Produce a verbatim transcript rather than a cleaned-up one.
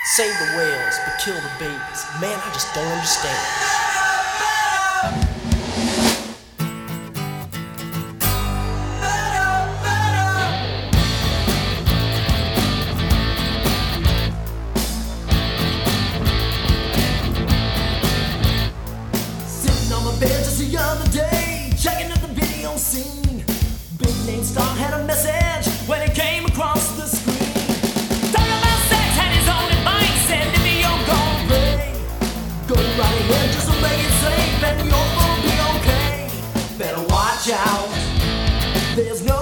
Save the whales, but kill the babies. Man, I just don't understand. Sitting on my bed just the other day, checking out the video scene. Big name star had a message when it came across the screen. Talking about sex, had his own advice, said if you're gonna play, go right ahead just to make it safe, and you're gonna be okay. Better watch out, there's no